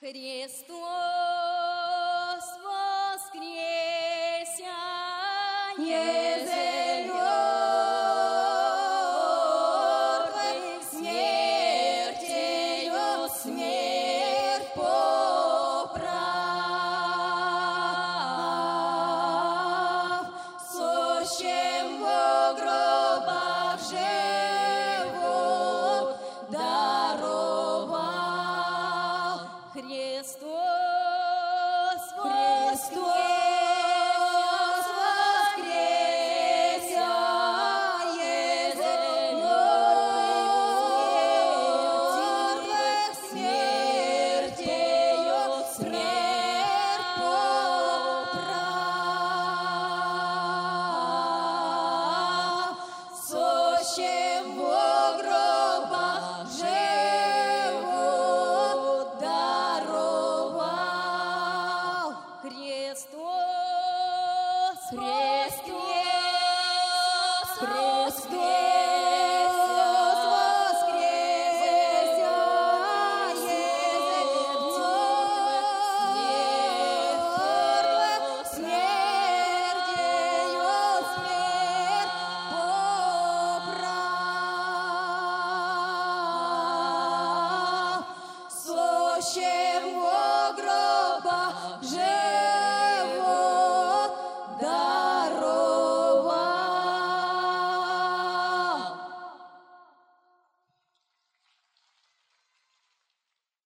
Христос воскресе, езель мертвых, смертью смерть поправ, сущим во гробах живот даровал. Христос воскресе, езель мертвых, смертью смерть поправ, сущим во гробах живот даровал. Христос воскресе, Христос